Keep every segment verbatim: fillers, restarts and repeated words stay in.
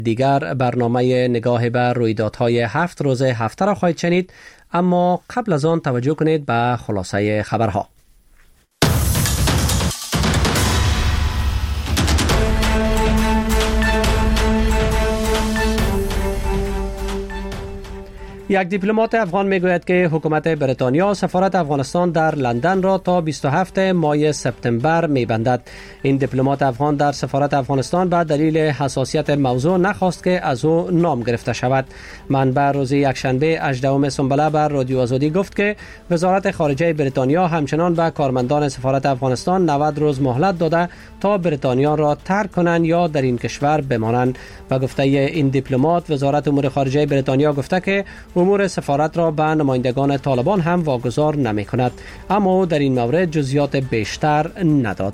دیگر برنامه نگاه به رویدادهای هفت روز هفته را خواهید شنید، اما قبل از آن توجه کنید به خلاصه خبرها. یک دیپلمات افغان میگوید که حکومت بریتانیا سفارت افغانستان در لندن را تا بیست و هفتم ماه سپتامبر میبندد. این دیپلمات افغان در سفارت افغانستان به دلیل حساسیت موضوع نخواست که از او نام گرفته شود. منبع روز یکشنبه هجدهم سنبله بر رادیو آزادی گفت که وزارت خارجه بریتانیا همچنان به کارمندان سفارت افغانستان نود روز مهلت داده تا بریتانیا را ترک کنند یا در این کشور بمانند. به گفته این دیپلمات، وزارت امور خارجه بریتانیا گفته که امور سفارت را به نمایندگان طالبان هم واگذار نمی کند، اما در این مورد جزئیات بیشتر نداد.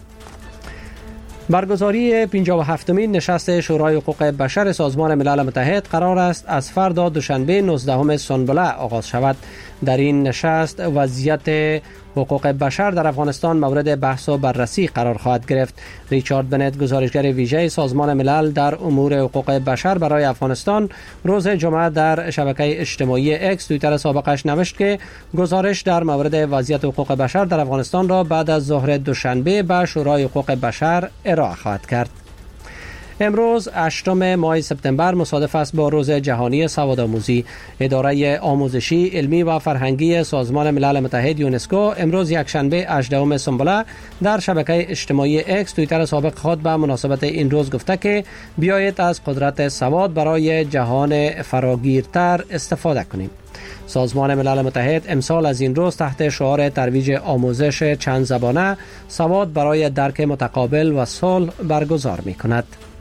برگزاری پنجاه و هفتمین نشست شورای حقوق بشر سازمان ملل متحد قرار است از فردا دوشنبه نوزدهم سنبله آغاز شود. در این نشست وضعیت حقوق بشر در افغانستان مورد بحث و بررسی قرار خواهد گرفت. ریچارد بنت، گزارشگر ویژه سازمان ملل در امور حقوق بشر برای افغانستان، روز جمعه در شبکه اجتماعی اکس توییتر سابقش نوشت که گزارش در مورد وضعیت حقوق بشر در افغانستان را بعد از ظهر دوشنبه به شورای حقوق بشر ارائه خواهد کرد. امروز هشتم ماه سپتامبر مصادف است با روز جهانی سوادآموزی. اداره آموزشی، علمی و فرهنگی سازمان ملل متحد یونسکو امروز یکشنبه هجدهم سنبله در شبکه اجتماعی اکس توییتر سابق خود به مناسبت این روز گفته که بیایید از قدرت سواد برای جهان فراگیرتر استفاده کنیم. سازمان ملل متحد امسال از این روز تحت شعار ترویج آموزش چند زبانه سواد برای درک متقابل و صلح برگزار می کند.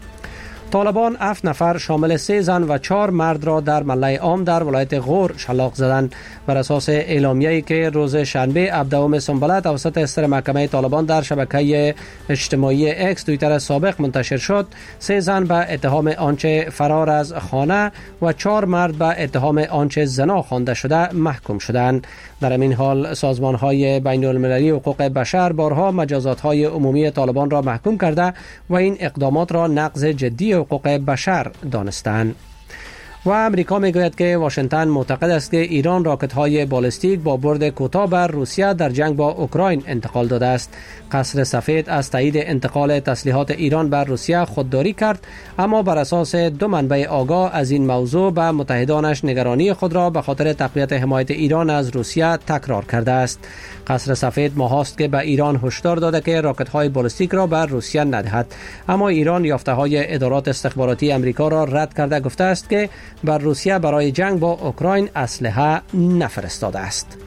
طالبان هفت نفر شامل سه زن و چهار مرد را در ملای عام در ولایت غور شلاق زدند. بر اساس اعلامیه‌ای که روز شنبه هفدهم سنبله توسط استر محکمه طالبان در شبکه اجتماعی اکس توییتر سابق منتشر شد، سه زن به اتهام آنچه فرار از خانه و چهار مرد به اتهام آنچه زنا خوانده شده محکوم شدند. در این حال سازمان‌های بین‌المللی حقوق بشر بارها مجازات‌های عمومی طالبان را محکوم کرده و این اقدامات را نقض جدی حقوق بشر دانستند. و امریکا میگوید که واشنگتن معتقد است که ایران راکت‌های بالستیک با برد کوتاه بر روسیه در جنگ با اوکراین انتقال داده است. قصر سفید از تایید انتقال تسلیحات ایران بر روسیه خودداری کرد، اما بر اساس دو منبع آگاه از این موضوع به متحدانش نگرانی خود را به خاطر تقویت حمایت ایران از روسیه تکرار کرده است. قصر سفید ماهاست که به ایران هشدار داده که راکت‌های بالستیک را بر روسیه ندهد، اما ایران یافته‌های ادارات استخباراتی امریکا را رد کرده گفته است که بر روسیه برای جنگ با اوکراین اسلحه نفرستاده است.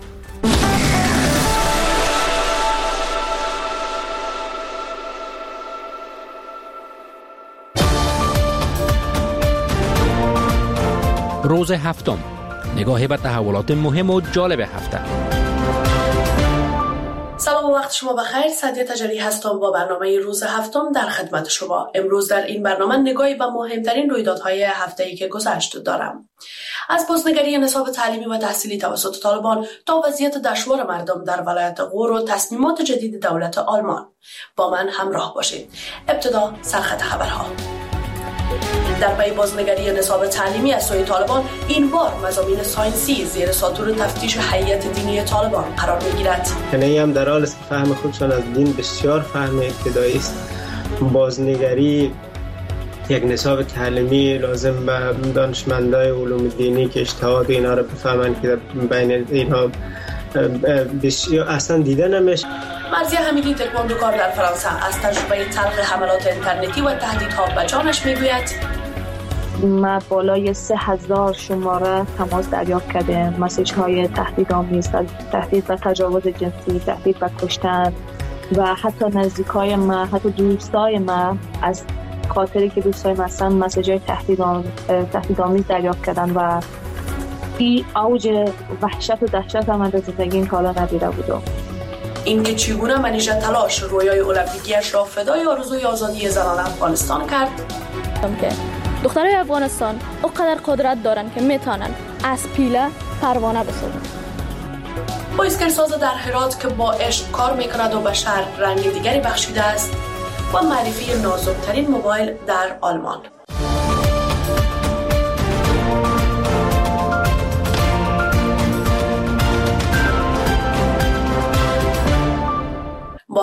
روز هفتم، نگاهی به تحولات مهم و جالب هفته. سلام و وقت شما بخیر. سعدیه تجری هستم با برنامه روز هفتم در خدمت شما. امروز در این برنامه نگاهی به مهمترین رویدادهای هفته‌ای که گذشت دارم. از بازنگری نصاب تعلیمی و تحصیلی توسط طالبان تا وضعیت دشوار مردم در ولایت غور و تصمیمات جدید دولت آلمان، با من همراه باشید. ابتدا سرخط خبرها. در پی بازنگری نصاب تعلیمی از سوی طالبان، این بار مضامین ساینسی زیر ساطور تفتیش هیئت دینی طالبان قرار می‌گیرد. یعنی هم در حال است که فهم خودشان از دین بسیار فهم ابتدایی است. بازنگری یک نصاب تعلیمی لازم به دانشمندای علوم دینی که اجتهاد اینا رو بفهمن که بین اینا بسیار اصلا دیده نمیشه. مرضیه حمیدی تکواندوکار در فرانسه از تجربه تلق حملات اینترنتی و تهدیدها به جانش میگوید: ما بالای سه هزار شماره تماس دریافت کرده، مسیج های تهدیدآمیز، تهدید و تجاوز جنسی، تهدید و کشتن و حتی نزدیکای ما، حتی دوستای ما از خاطری که دوستای ما هستن مسیج های تهدیدآمیز دریافت کردن و این اوج وحشت و دهشت هم از زندگی این کالا ندیده بودم. اینکه چگونه منیژه تلاش رویای المپیکیش را فدای آرزوی آزادی زنان افغانستان کرد. دخترای افغانستان اونقدر قدرت دارن که میتونن از پیله پروانه بسازن. بایسکلساز در هرات که با عشق کار میکند و به شهر رنگ دیگری بخشیده است و معرفی نازکترین موبایل در آلمان.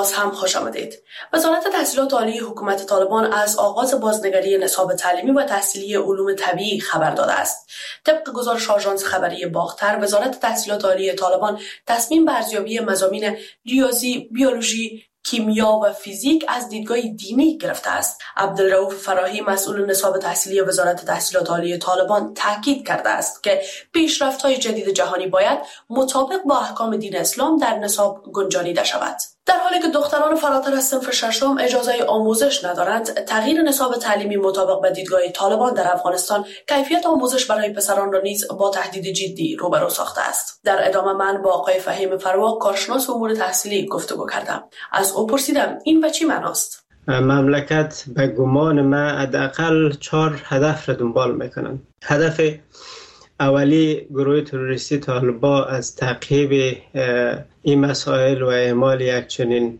باز هم خوش آمدید. وزارت تحصیلات عالی حکومت طالبان از آغاز بازنگری نصاب تعلیمی و تحصیلی علوم طبیعی خبر داده است. طبق گزارش آژانس خبری باختر، وزارت تحصیلات عالی طالبان تصمیم به ارزیابی مضامین ریاضی، بیولوژی، کیمیا و فیزیک از دیدگاه دینی گرفته است. عبدالرؤوف فراهی، مسئول نصاب تحصیلی وزارت تحصیلات عالی طالبان، تاکید کرده است که پیشرفت‌های جدید جهانی باید مطابق با احکام دین اسلام در نصاب گنجانیده شود. در حالی که دختران فراتر از صنف ششم اجازه آموزش ندارند، تغییر نصاب تعلیمی مطابق با دیدگاه طالبان در افغانستان کیفیت آموزش برای پسران را نیز با تهدید جدی روبرو ساخته است. در ادامه من با آقای فهیم فروا، کارشناس امور تحصیلی، گفتگو کردم. از او پرسیدم این به چی معناست؟ مملکت به گمان من حداقل چهار هدف را دنبال میکنن. هدف اولی، گروه تروریستی طالبان از تعقیب این مسائل و اعمال یک چنین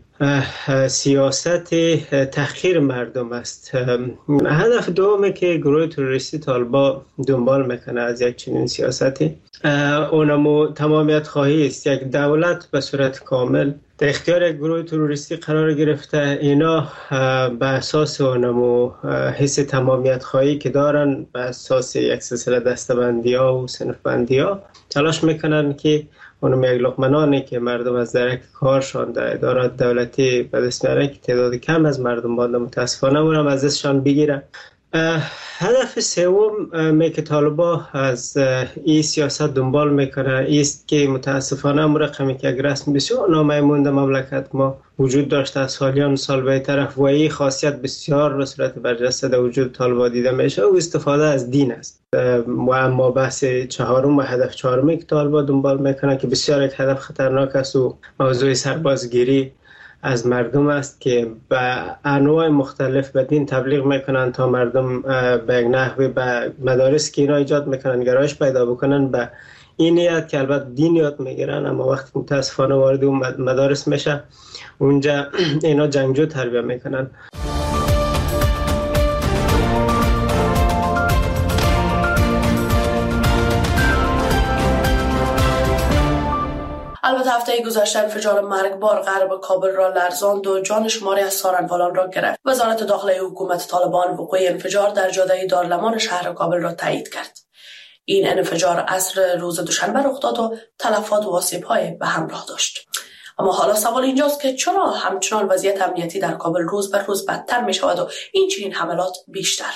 سیاست تحقیر مردم است. هدف دومی که گروه تروریستی طالبان دنبال میکنه از یک چنین سیاستی، اونمو تمامیت خواهی است. یک دولت به صورت کامل در اختیار گروه تروریستی قرار گرفته. اینا به اساس اونمو حس تمامیت خواهی که دارن، به اساس یک سلسله دستبندی ها و صنف بندی ها تلاش میکنن که اونم یک لقمه که مردم از درک کارشان در ادارات دولتی به دست میارن که تعداد کم از مردم باید متاسفانه اونم از دستشان بگیرن. هدف سوم که طالبان از این سیاست دنبال میکنه است که متاسفانه امور رقمی که یک رسم بسیار نامایمون در مملکت ما وجود داشته از سالیان سال به طرف و این خاصیت بسیار به صورت برجسته در وجود طالبان دیده میشه و استفاده از دین است. و اما بحث چهارم و هدف چهارمی که طالبان دنبال میکنه که بسیار یک هدف خطرناک است و موضوع سربازگیری از مردم است که به انواع مختلف به دین تبلیغ میکنن تا مردم به یک نحوی به مدارس که اینا ایجاد میکنن گرایش پیدا بکنن به این نیت که البته دین یاد میگیرن، اما وقتی متاسفانه وارد اون مدارس میشه اونجا اینا جنگجو تربیه میکنن. البته هفته گذشته انفجار مرگبار غرب کابل را لرزاند و جان شماری از سارنوالان را گرفت. وزارت داخلی حکومت طالبان وقوع انفجار در جاده دارالمان شهر کابل را تایید کرد. این انفجار عصر روز دوشنبه رخ داد و تلفات و آسیب‌های به همراه داشت. اما حالا سوال اینجاست که چرا همچنان وضعیت امنیتی در کابل روز به روز بدتر می شود و این چنین حملات بیشتر؟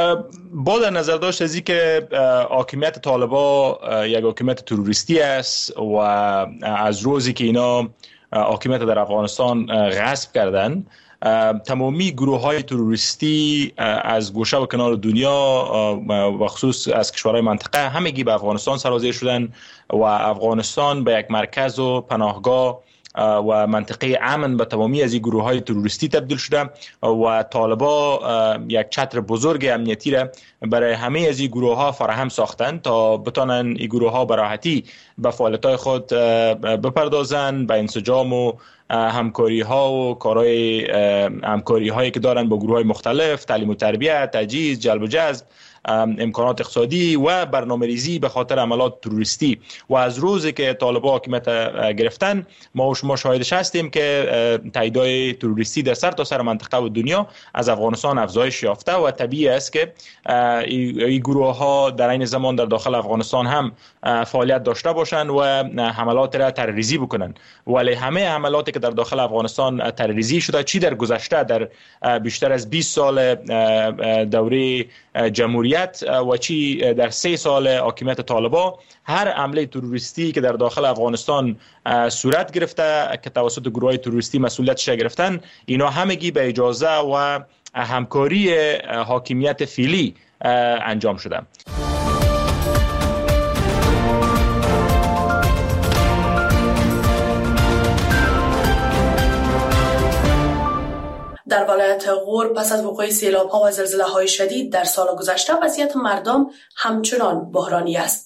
با در نظر داشت از این که حاکمیت طالبان یک حاکمیت تروریستی است و از روزی که اینا حاکمیت در افغانستان غصب کردن، تمامی گروه های تروریستی از گوشه و کنار دنیا و خصوص از کشورهای منطقه همگی به افغانستان سرازیر شدن و افغانستان به یک مرکز و پناهگاه و منطقه امن به تمامی از این گروه های تروریستی تبدیل شده و طالبان یک چتر بزرگ امنیتی را برای همه از این گروه ها فراهم ساختند تا بتانن این گروه ها به راحتی به فعالیت های خود بپردازن، به انسجام و همکاری ها و کارهای همکاری هایی که دارن با گروه های مختلف، تعلیم و تربیت، تجهیز، جلب و جذب، امکانات اقتصادی و برنامه‌ریزی به خاطر عملیات تروریستی. و از روزی که طالبان حاکمیت گرفتن ما و شما شاهدش هستیم که تهدیدهای تروریستی در سر تا سر منطقه و دنیا از افغانستان افزایش یافته و طبیعی است که این گروه ها در این زمان در داخل افغانستان هم فعالیت داشته باشند و حملات را تروریستی بکنن. ولی همه حملاتی که در داخل افغانستان تروریستی شده، چی در گذشته در بیشتر از بیست سال دوره جمهوریت و چی در سه سال حاکمیت طالبان، هر حمله تروریستی که در داخل افغانستان صورت گرفته که توسط گروه‌های تروریستی مسئولیتش گرفتن، اینا همگی به اجازه و همکاری حاکمیت فعلی انجام شده. در ولایت غور پس از وقوع سیلاب‌ها و زلزله‌های شدید در سال گذشته وضعیت مردم همچنان بحرانی است.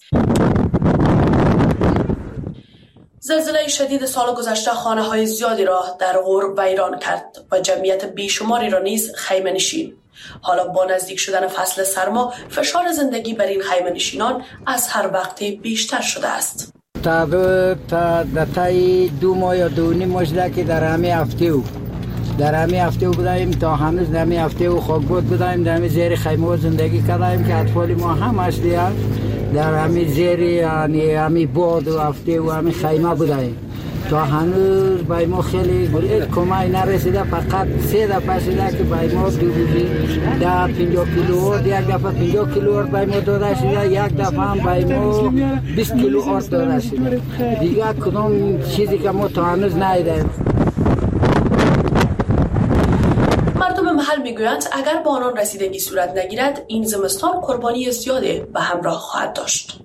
زلزله شدید سال گذشته خانه‌های زیادی را در غور ویران کرد و جمعیت بیشماری را نیز خیمه نشین. حالا با نزدیک شدن فصل سرما فشار زندگی بر این خیمه نشینان از هر وقت بیشتر شده است. مطابق تا دتای دو ماه یا دو نیم مشده که در همه هفته و در همه هفته و بودیم تا هنوز در همه هفته و خاک بود بودیم در همه زیر خیمه و زندگی کردیم که اطفال ما هم اصلی هست در همه زیر یعنی همه باد و هفته و همه خیمه بودیم تا هنوز بای ما خیلی کمای نرسیده. فقط سه دفعه شده که بای ما دو روزی ده پنجاه کیلو آرد یک دفعه پنجاه کیلو آرد بای ما داده شده، یک دفعه هم بای ما بیست کیلو آرد داده شده. دیگه کدام چیزی که ما تا هنوز ندیدیم. مردم محل میگویند اگر به آنان رسیدگی صورت نگیرد این زمستان قربانی زیادی به همراه خواهد داشت.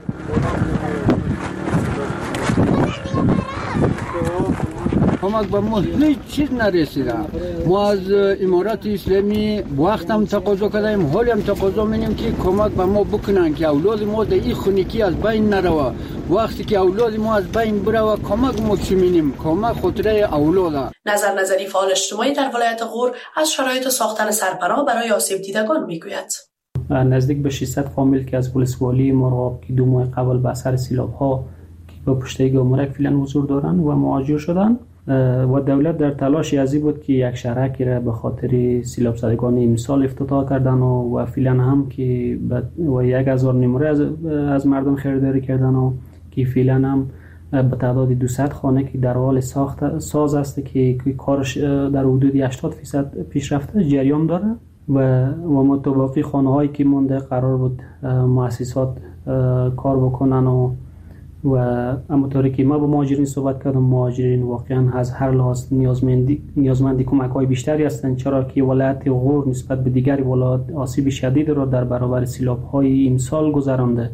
کمک به ما هیچ چیز نرسیده. ما از امارات اسلامی وقت هم تقاضا کردیم، حالی هم تقاضا می‌کنیم که کمک به ما بکنن که اولاد ما در این خونگی از بین نروه. وقتی که اولاد ما از بین بره کمک ما چی می‌کنیم؟ کمک خاطره اولاد. نظر نظری فعال اجتماعی در ولایت غور از شرایط ساختن سرپناه برای آسیب دیدگان میگوید. نزدیک به ششصد فامیل که از ولسوالی مرغاب که دو ماه قبل به اثر سیلاب‌ها که به پشته گمرک فعلا حضور دارند و مهاجر شدند و دولت در تلاشی ازی بود که یک شهرکی را به خاطر سیلاب زدگان امسال افتتاح کردن و, و فعلا هم که و یک هزار نمره از, از مردم خریداری کردن و که فعلا هم به تعداد دویست خانه که در حال ساخت ساز است که کارش در حدود هشتاد درصد پیشرفته جریان داره و و متوقع خانه هایی که مونده قرار بود مؤسسات کار بکنن و و همونطوری که ما با مهاجرین صحبت کردم، مهاجرین واقعا از هر لحاظ نیازمندی نیازمندی کمک‌های بیشتری هستند، چرا که ولایت غور نسبت به دیگر ولایات آسیب شدید را در برابر سیلاب‌های امسال گذرانده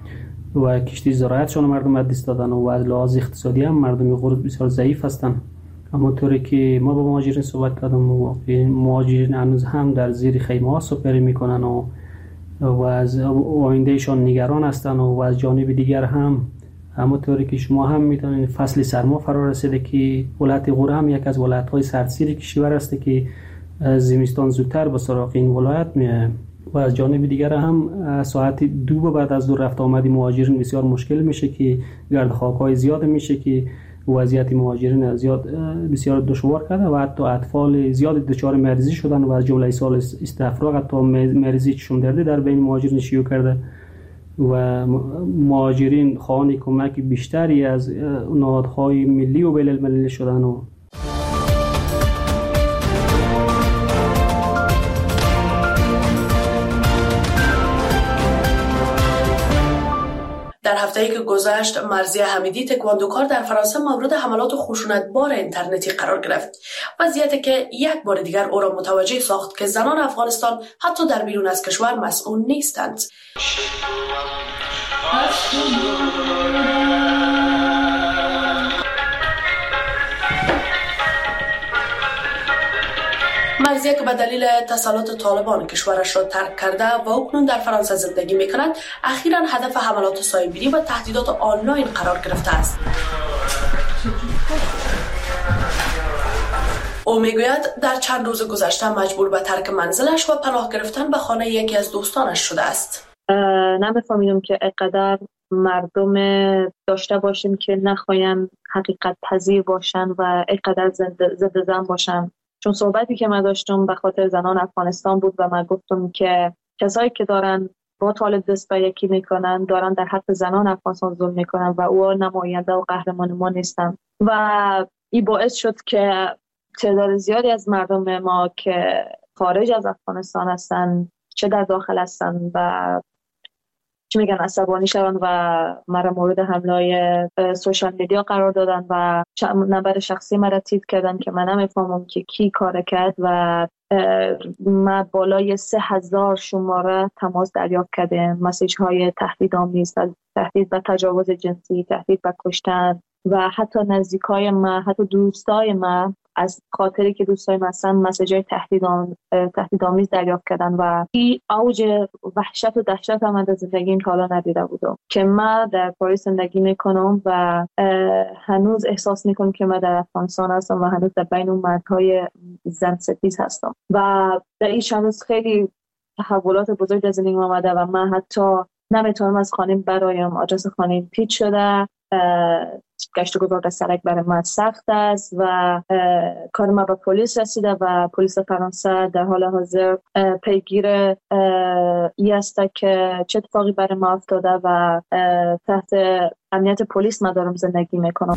و کشتی زراعتشان مردم از دست دادن و از لحاظ اقتصادی هم مردم غور بسیار ضعیف هستند. همونطوری که ما با مهاجرین صحبت کردم و مهاجرین هنوز هم در زیر خیمه‌ها سپری می‌کنن و و از آیندهشان نگران هستند و از جانب دیگر هم همونطوری که شما هم می‌دانید فصل سرما فرا رسیده که ولایت غور هم یک از ولایت‌های سردسیر کشور است که زمستان زودتر به سراغ این ولایت میاد و از جانب دیگر هم ساعت دو بعد از دور رفت آمدی مهاجرین بسیار مشکل میشه که گرد خاک‌های زیاد میشه که وضعیت مهاجرین زیاد بسیار دشوار کرده و حتی اطفال زیاد دچار مریضی شدن و از جمله سال استفراغ حتی مریضی چشم درد در بین مهاجرین شیوع کرده و مهاجرین خواهان کمک بیشتری از نهادهای ملی و بین المللی شدن و در هفته‌ای که گذشت مرضیه حمیدی تکواندوکار در فرانسه مورد حملات خشونتبار اینترنتی قرار گرفت، وضعیتی که یک بار دیگر او را متوجه ساخت که زنان افغانستان حتی در بیرون از کشور مسئول نیستند. مرضیه که به دلیل تسلط طالبان کشورش را ترک کرده و اکنون در فرانسه زندگی می‌کند، اخیراً هدف حملات سایبری و تهدیدات آنلاین قرار گرفته است. او میگوید در چند روز گذشته مجبور به ترک منزلش و پناه گرفتن به خانه یکی از دوستانش شده است. نمی‌فهمیدم که اینقدر مردم داشته باشیم که نخواهیم حقیقت پذیر باشن و اینقدر زنده زن باشن. چون صحبتی که من داشتم به خاطر زنان افغانستان بود و من گفتم که کسایی که دارن با طالب دست به یکی میکنن دارن در حق زنان افغانستان ظلم میکنن و او نماینده و قهرمان ما نیستن و این باعث شد که تعداد زیادی از مردم ما که خارج از افغانستان هستن چه در داخل هستن و چی میگن عصبانی شدن و مرا مورد حملای سوشال میدیا قرار دادن و نمبر شخصی مرا تیپ کردن که من نمیفهمم که کی کار کرد و ما بالای سه هزار شماره تماس دریافت کردیم، مسیج های تهدیدآمیز، تهدید و تجاوز جنسی، تهدید و کشتن و حتی نزدیکای ما، حتی دوستای ما از خاطری که دوستای ما هستن مسیجای تهدیدآمیز تهدیدآمیز دریافت کردن و این اوج وحشت و دهشت من در زندگی این حالا ندیده بودم که من در پاریس زندگی میکنم و هنوز احساس میکنم که من در افغانستان هستم و هنوز در بین اون مردهای زن ستیز هستم و در این چند روز خیلی تحولات بزرگ در زندگی آمده و من حتی نمیتونم از خانه برایم، آدرس خانه پیچ شده گشت و گذار در سرک برای من سخت است و کار ما به پلیس رسیده و پلیس فرانسه در حال حاضر پیگیر ای است که چه اتفاقی برای ما افتاده و تحت امنیت پلیس ما دارم زندگی میکنم.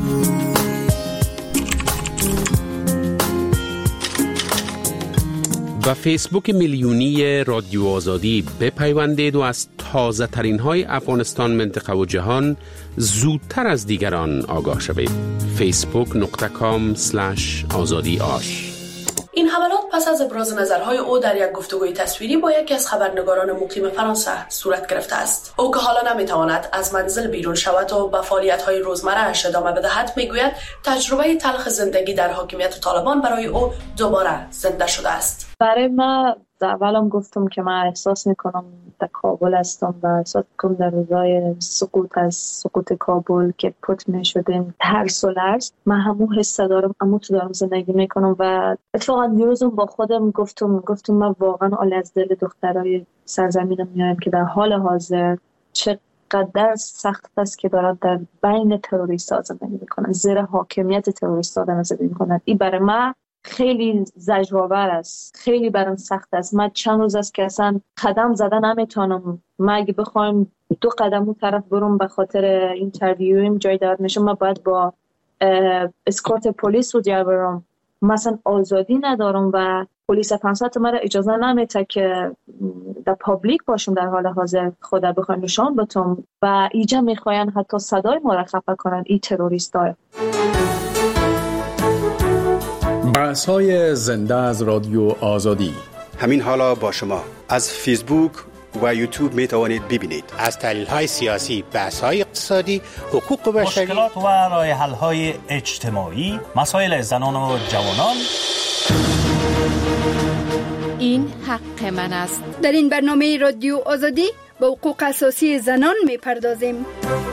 و فیسبوک میلیونی رادیو آزادی بپیوندید و از تازه ترین های افغانستان، منطقه و جهان زودتر از دیگران آگاه شوید. فیسبوک نقطه کام اسلش آزادی آش. این حملات پس از ابراز نظرهای او در یک گفتگوی تصویری با یکی از خبرنگاران مقیم فرانسه صورت گرفته است. او که حالا نمیتواند از منزل بیرون شود و به فعالیت‌های روزمره‌اش ادامه بدهد، میگوید تجربه تلخ زندگی در حاکمیت طالبان برای او دوباره زنده شده است. برای من اولم گفتم که من احساس میکنم در کابل هستم و احساس میکنم در روزای سقوط از سقوط کابل که پت میشدیم ترس و لرز، من همون حس دارم، اما تو دارم زندگی میکنم. و اتفاقا دیروزم با خودم گفتم گفتم من واقعا آل از دل دخترای سرزمینم میایم که در حال حاضر چقدر سخت است که دارن در بین تروریست‌ها زندگی میکنن، زیر حاکمیت تروریست‌ها دارن زندگی میکنن. این برای من خیلی زجرآور است، خیلی برام سخت است. من چند روز است که اصلا قدم زدن نمیتونم. من اگه بخوایم دو قدم اون طرف برم به خاطر اینترویویم جای دارد میشم، من باید با اسکورت پلیس رو جا برم. مثلا آزادی ندارم و پلیس فرانسه مرا اجازه نمیده که در پابلیک باشم در حال حاضر، خدا بخواد نشان بتم و اینجا میخواین حتی صدای ما را خفه کنن این تروریست‌ها. بحث‌های زنده از رادیو آزادی همین حالا با شما از فیسبوک و یوتیوب می توانید ببینید. از تحلیل‌های سیاسی، بحث‌های اقتصادی، حقوق بشری، مشکلات و راه حل‌های اجتماعی، مسائل زنان و جوانان. این حق من است. در این برنامه رادیو آزادی به حقوق اساسی زنان می‌پردازیم.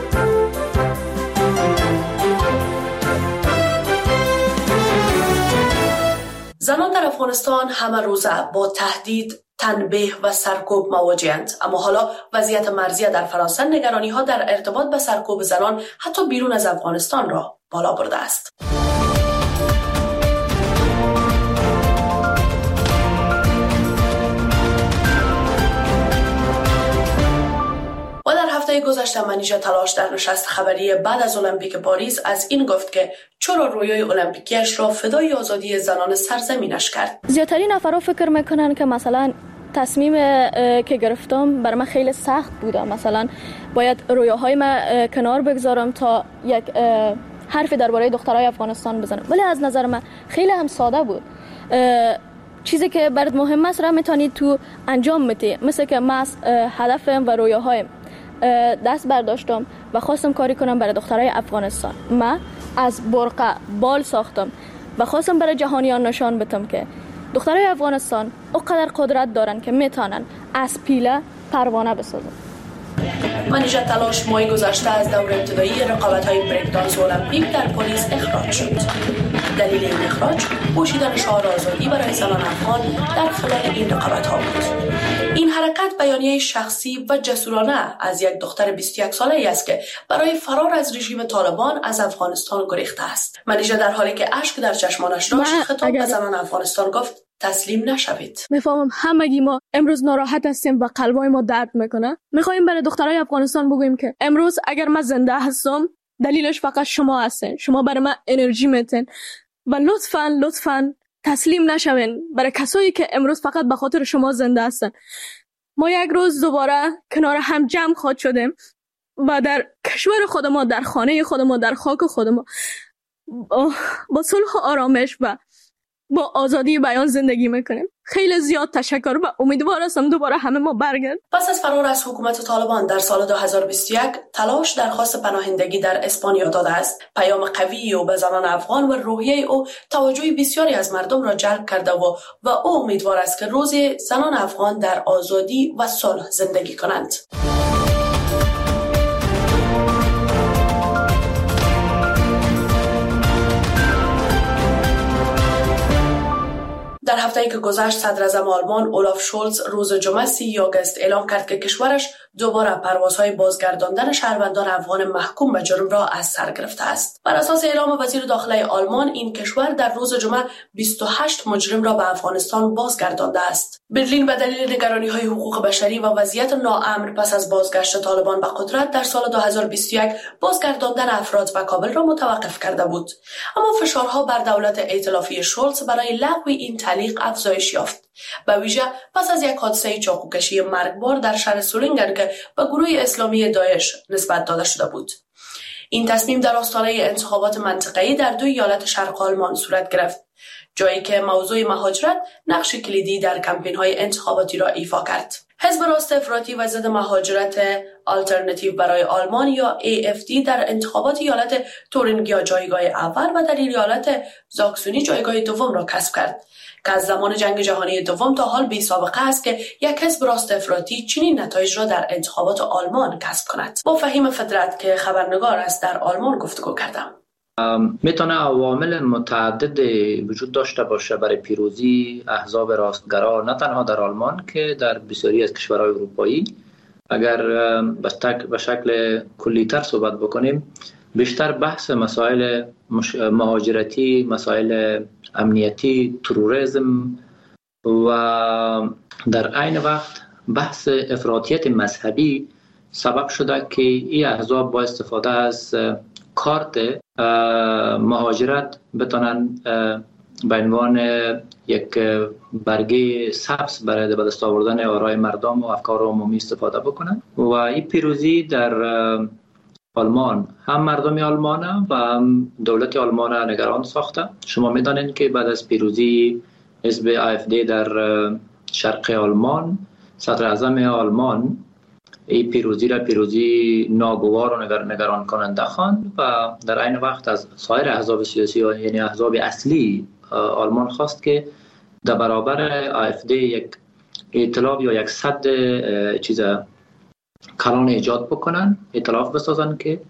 زنان در افغانستان همه روزه با تهدید، تنبیه و سرکوب مواجه‌اند، اما حالا وضعیت مرزیه در فرانسه نگرانی‌ها در ارتباط به سرکوب زنان حتی بیرون از افغانستان را بالا برده است. و در هفته گذشته منیژه تلاش در نشست خبری بعد از المپیک پاریس از این گفت که چرا رویای المپیکیش را فدای آزادی زنان سرزمینش کرد. زیادترین نفرها فکر میکنن که مثلا تصمیم که گرفتم برای من خیلی سخت بوده، مثلا باید رویاهای من کنار بگذارم تا یک حرفی درباره دخترای افغانستان بزنم، ولی از نظر من خیلی هم ساده بود. چیزی که برات مهم است را میتونی تو انجام میدی، مثل که من هدفم و رویاهایم دست برداشتم و خواستم کاری کنم برای دخترای افغانستان. من از برقه بال ساختم و خواستم برای جهانیان نشان بدم که دخترای افغانستان اونقدر قدرت دارن که میتونن از پیله پروانه بسازن. منیژه تلاش ماه گذشته از دور ابتدایی رقابت‌های بریک دانس المپیک در پاریس اخراج شد. دلیل این اخراج پوشیدن شعار آزادی برای زنان افغان در خلال این رقابت‌ها بود. این حرکت بیانیه شخصی و جسورانه از یک دختر بیست و یک ساله‌ای است که برای فرار از رژیم طالبان از افغانستان گریخته است. منیژه در حالی که اشک در چشمانش داشت خطاب به زنان افغانستان گفت تسلیم نشوید. میفهمم همگی ما امروز ناراحت هستیم و قلبای ما درد میکنه. میخوایم برای دخترای افغانستان بگوییم که امروز اگر من زنده هستم دلیلش فقط شما هستین. شما برای من انرژی میتین و لطفاً لطفاً تسلیم نشوین برای کسایی که امروز فقط به خاطر شما زنده هستن. ما یک روز دوباره کنار هم جمع خواهد شدیم و در کشور خود ما، در خانه خود ما، در خاک خود ما با صلح و آرامش و با آزادی بیان زندگی میکنیم. خیلی زیاد تشکر و امیدوار هستم دوباره همه ما برگرد. پس از فرار از حکومت طالبان در سال دو هزار و بیست و یک، تلاش درخواست پناهندگی در اسپانیا داده است. پیام قوی او به زنان افغان و روحیه او توجه بسیاری از مردم را جلب کرده و و او امیدوار است که روزی زنان افغان در آزادی و صلح زندگی کنند. در هفته‌ای که گذشت صدر اعظم آلمان اولاف شولز روز جمعه سی آگوست اعلام کرد که کشورش دوباره پروازهای بازگرداندن شهروندان افغان محکوم به جرم را از سر گرفته است. بر اساس اعلام وزیر داخله آلمان این کشور در روز جمعه بیست و هشت مجرم را به افغانستان بازگردانده است. برلین به دلیل نگرانی‌های حقوق بشری و وضعیت ناامن پس از بازگشت طالبان به قدرت در سال دو هزار و بیست و یک بازگرداندن افراد به کابل را متوقف کرده بود. اما فشارها بر دولت ائتلافی شولز برای لغو این تعلیق افزایش یافت. به ویژه پس از یک حادثه چاقوکشی مرگبار در شهر سولینگن که به گروه اسلامی داعش نسبت داده شده بود. این تصمیم در آستانه انتخابات منطقه‌ای در دو ایالت شرق آلمان صورت گرفت، جایی که موضوع مهاجرت نقش کلیدی در کمپین‌های انتخاباتی را ایفا کرد. حزب راست افراطی و ضد مهاجرت آلترناتیو برای آلمان یا ای اف دی در انتخابات ایالت تورینگیا جایگاه اول و در ایالت زاکسونی جایگاه دوم را کسب کرد که از زمان جنگ جهانی دوم تا حال بی سابقه است که یک حزب راست افراطی چنین نتایج را در انتخابات آلمان کسب کند. با فهیم فطرت که خبرنگار است در آلمان گفتگو کردم. میتونه عوامل متعدد وجود داشته باشه برای پیروزی احزاب راستگرا، نه تنها در آلمان که در بسیاری از کشورهای اروپایی. اگر به شکل کلی‌تر صحبت بکنیم، بیشتر بحث مسائل مهاجرتی، مسائل امنیتی، تروریسم و در عین وقت بحث افراطیت مذهبی سبب شده که این احزاب با استفاده از کارت مهاجرت بتونن به عنوان یک برگه سبز برای به دست آوردن آرای مردم و افکار عمومی استفاده بکنن. و این پیروزی در آلمان هم مردم آلمان و هم دولت آلمان نگران ساخته. شما میدانید که بعد از پیروزی حزب آی اف دی در شرق آلمان، صدر اعظم آلمان این پیروزی را پیروزی ناگوار و نگر نگران کننده خواند و در عین وقت از سایر احزاب سیاسی و یعنی احزاب اصلی آلمان خواست که در برابر آی اف دی یک ائتلاف یا یک صد چیز کلان ایجاد بکنن، ائتلاف بسازن که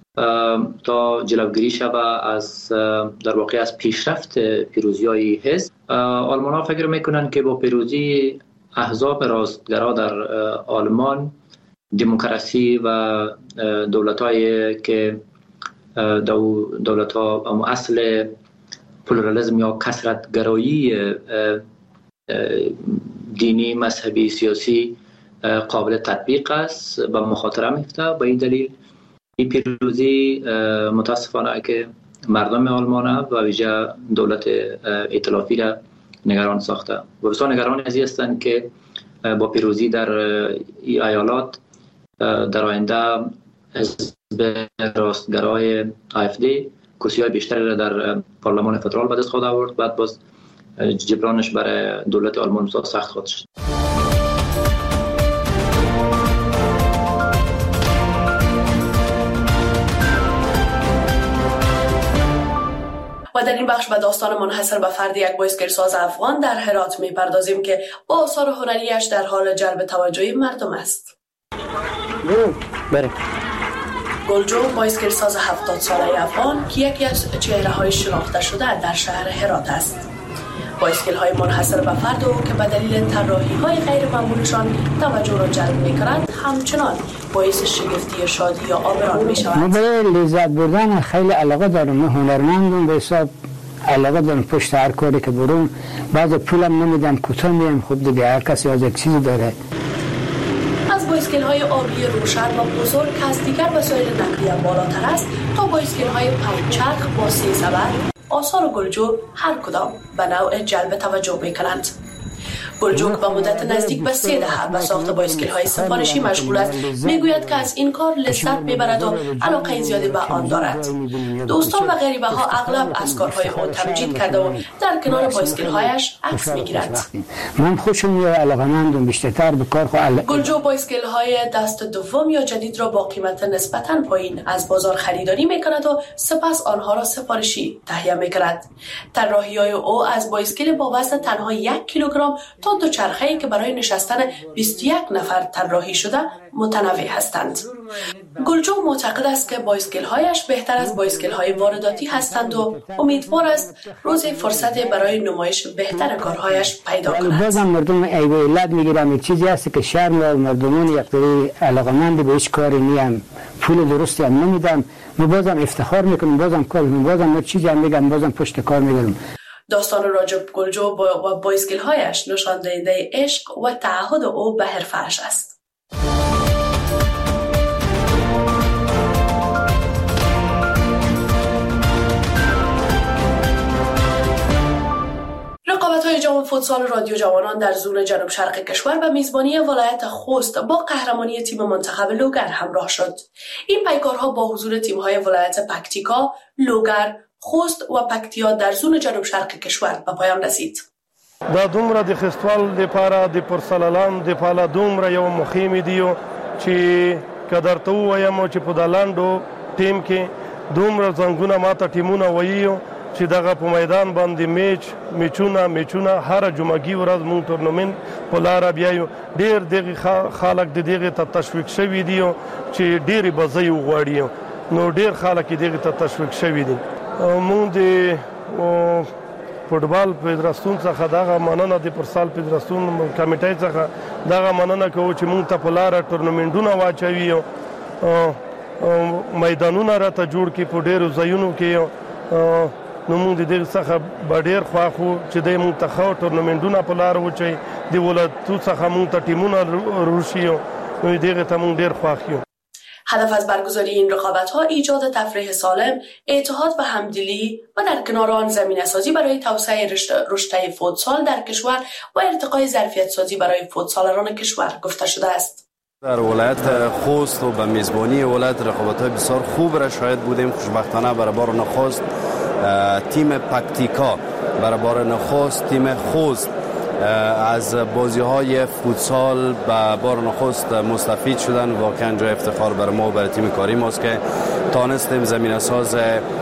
تا جلوگیری شود از در واقع از پیشرفت پیروزی های حزب. آلمان ها فکر میکنن که با پیروزی احزاب راستگرا در آلمان، دموکراسی و دولت‌هایی که دولت‌ها اصل پلورالیسم یا کثرت‌گرایی دینی، مذهبی، سیاسی قابل تطبیق است و مخاطره میفته. به این دلیل این پیروزی متاسفانه که مردم آلمان و ویژه دولت ائتلافی را نگران ساخته و بسیار نگران از این هستند که با پیروزی در این ایالات در آینده حزب راستگرای آی اف دی کرسی‌های بیشتری را در پارلمان فدرال به دست خواهد آورد. بعد باز جبرانش برای دولت آلمان سخت خواهد شد. و در این بخش به داستان منحصر به فرد یک بایسکلساز افغان در هرات می‌پردازیم که با آثار هنریش در حال جلب توجه مردم است. بله. گلجو بایسکلساز هفتاد ساله افغان که یکی از چهره‌های شناخته شده در شهر هرات است. بایسکل‌های منحصر به فرد او که به دلیل طراحی‌های غیر معمولشان توجه را جلب می‌کنند، همچنان باعث شگفتی شادی یا آبران می‌شوند. من برای لذت بردن خیلی علاقه دارم. من هنرمندم، به حساب علاقه دارم پشت هر کاری که برم. بعض پولم نمیدم، کوتاه میام. خب دیگه هر کسی از یک چیزی داره. از بایسکل‌های آبی روشن و بزرگ که از دیگر وسایل نقلیه بالاتر است تا بایسکل‌های پنج چرخ با سه سبد، آثار گلجو هر کدام به نوع جلب توجه می‌کنند. گلجوک با مدت نزدیک به سه دهه به ساخت بایسکل‌های سفارشی مشغول است. میگوید که از این کار لذت میبرد و علاقه زیادی به آن دارد. دوستان و غریبه ها اغلب از کارهای او تمجید کرده و در کنار بایسکل‌هایش عکس میگیرند. من خوشم میاد، علاقه‌مندم بیشتر به کار خو. گلجو بایسکل‌های دست دوم یا جدید را با قیمت نسبتاً پایین از بازار خریداری میکند و سپس آنها را سفارشی تهیه میکند. طراحی‌های او از بایسکل با وزن تنها یک کیلوگرم تا دوچرخه‌ای که برای نشستن بیست و یک نفر طراحی شده متنوع هستند. گلجو معتقد است که بایسکل‌هایش بهتر از بایسکل‌های وارداتی هستند و امیدوار است روزی فرصت برای نمایش بهتر کارهایش پیدا کند. بازم مردم ایوه علت میگیرم یک چیزی هست که شهر و مردمان یک طوری علاقمند به هیچ کاری نیم، پول درستی هم نمیدم، ما بازم افتخار میکنم، بازم کار میکنم، بازم چیزی هم میگم، بازم پشت کار میگم. داستان راجب گلجو و بایسکل‌هایش نشان دهنده عشق و تعهد او به حرفه‌اش است. رقابت‌های جام فوتسال رادیو جوانان در زون جنوب شرق کشور به میزبانی ولایت خوست با قهرمانی تیم منتخب لوگر همراه شد. این پیکارها با حضور تیم‌های ولایت پکتیکا، لوگر، خوست و پکتیا در زون جنوب شرق کشور به پایان رسید. دا دومره د خستوال لپاره د پرسلالان د پاله دومره یو مخیم دیو چې قدر ته وایم چې په دلاندو ټیم کې دومره زنګونه ماته ټیمونه وایو چې دغه په میدان باندې میچ میچونه میچونه هر جمعګي ورځ مونږ تورنمنت په لار بیاو. ډیر دغه خلک د دغه ته تشویق شوی دیو چې ډیر بځای وغواړي، نو ډیر خلک دغه ته تشویق شوی دي. مونږ د فوټبال فدراسیون څخه دغه مننه د پرسال فدراسیون کمیټې څخه دغه مننه کوو چې مونږ ته په لار تورنمنټونه واچوي او میدانونه راته جوړ کړي په ډیرو ځایونو کې. نو مونږ د دې څخه ډیر خواخو چې د مونږ ته خو تورنمنټونه په لار وچي د ولایتو څخه مونږ ته ټیمونه روشي، نو دغه ته مونږ ډیر خواخیو. هدف از برگزاری این رقابت‌ها ایجاد تفریح سالم، اتحاد و همدلی و در کنار آن زمینه‌سازی برای توسعه رشته فوتسال در کشور و ارتقای ظرفیت سازی برای فوتسالران کشور گفته شده است. در ولایت خوست و به میزبانی ولایت رقابت‌های بسیار خوب را شاهد بودیم. خوشبختانه برای بار نخست تیم پکتیکا، برای بار نخست تیم خوست از بازی‌های فوتسال به بار نخست مستفید شدن. واقعا جای افتخار برای ما و برای تیم کاری ماست که تانستیم زمینه ساز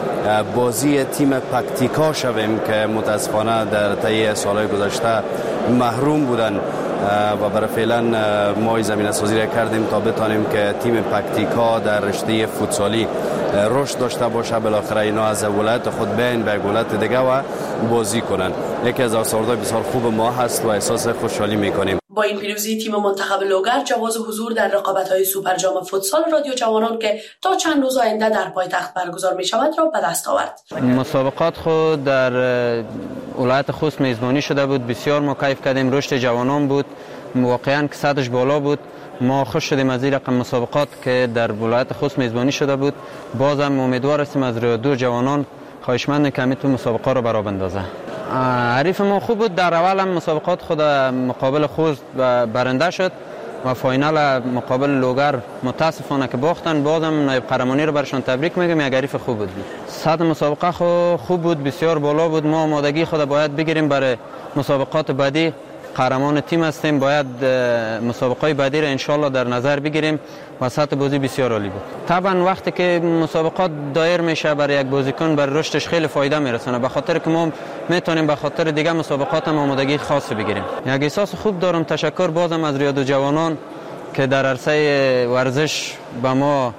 بازی تیم پکتیکا شویم که متاسفانه در طی سالهای گذشته محروم بودن و برای فعلا ما زمینه سازی را کردیم تا بتانیم که تیم پکتیکا در رشته فوتسالی رشد داشته باشه، بالاخره اینا از ولایت خود بین به ولایت دیگه و بازی کنن. یکی از آثاردهای بسیار خوب ما هست و احساس خوشحالی میکنیم. با این پیروزی تیم منتخب لوگر جواز حضور در رقابت‌های سوپر جام فوتسال رادیو جوانان که تا چند روز آینده در پایتخت برگزار می شود را به دست آورد. مسابقات خود در ولایت خوست میزبانی شده بود، بسیار ما کیف کردیم، رشد جوانان بود، واقعا که سطحش بالا بود. ما خوش شدیم از این رقم مسابقات که در ولایت خوست میزبانی شده بود. بازم امیدوار هستیم از رادیو جوانان خواهشمند که میتون مسابقات رو برا بندازه. حریف ما خوب بود، در اول هم مسابقات خود مقابل خوست برنده شد و فاینال مقابل لوگر متاسفانه که باختن. بازم نایب قهرمانی رو برشون تبریک میگم، یک حریف خوب بود. سطح مسابقه خو خوب بود، بسیار بالا بود. ما آمادگی خود باید بگیریم برای مسابقات بعدی. قهرمان تیم هستیم، باید مسابقات بعدی را انشالله در نظر بگیریم و سطح بازی بسیار عالی بود. طبعا وقتی که مسابقات دایر میشه برای یک بازیکن برای رشدش خیلی فایده میرسونه، به خاطر که ما میتونیم به خاطر دیگه مسابقات هم آمادگی خاصی بگیریم. یک احساس خوب دارم. تشکر بازم از رادیو جوانان که در عرصه ورزش به ما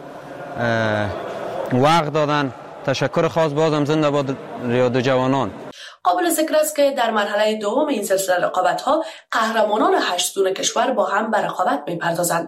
وقت دادن. تشکر خاص بازم زنده باد رادیو جوانان. قابل ذکر است که در مرحله دوم این سلسله رقابت‌ها قهرمانان هشت زون کشور با هم به رقابت می‌پردازند.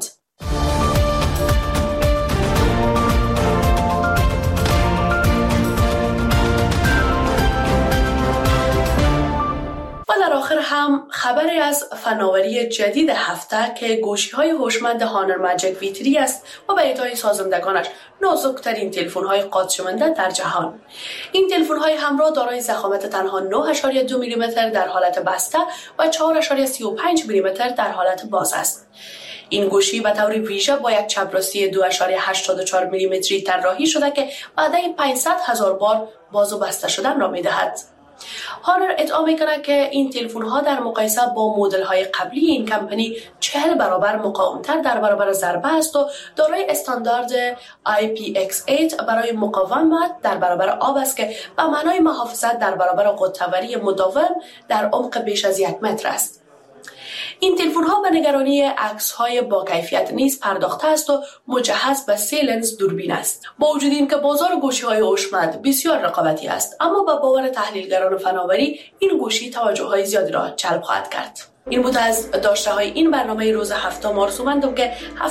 و در آخر هم خبری از فناوری جدید هفته که گوشی‌های هوشمند هانر ماجیک وی تری است و به ادعای سازندگانش نازک‌ترین تلفن‌های قاط‌شونده در جهان. این تلفن‌های همراه دارای ضخامت تنها نه ممیز دو میلیمتر در حالت بسته و چهار ممیز سی و پنج میلیمتر در حالت باز است. این گوشی به طور ویژه با یک چپرسی دو ممیز هشتاد و چهار میلیمتری طراحی شده که بعداً پانصد هزار بار باز و بسته شدن را می‌دهد. هانر ادعا میکنه که این تلفن‌ها در مقایسه با مدل‌های قبلی این کمپانی چهل برابر مقاوم‌تر در برابر ضربه است و دارای استاندارد آی پی ایکس هشت برای مقاومت در برابر آب است که به معنای محافظت در برابر قطع‌وری مداوم در عمق بیش از یک متر است. این تلفن ها به نگرانی عکس های با کیفیت نیز پرداخته است و مجهز به سه لنز دوربین است. با وجود این که بازار گوشی های هوشمند بسیار رقابتی است، اما با باور تحلیلگران فناوری این گوشی توجه های زیادی را جلب خواهد کرد. این بود از داشته های این برنامه روز هفتم. آرزومندم که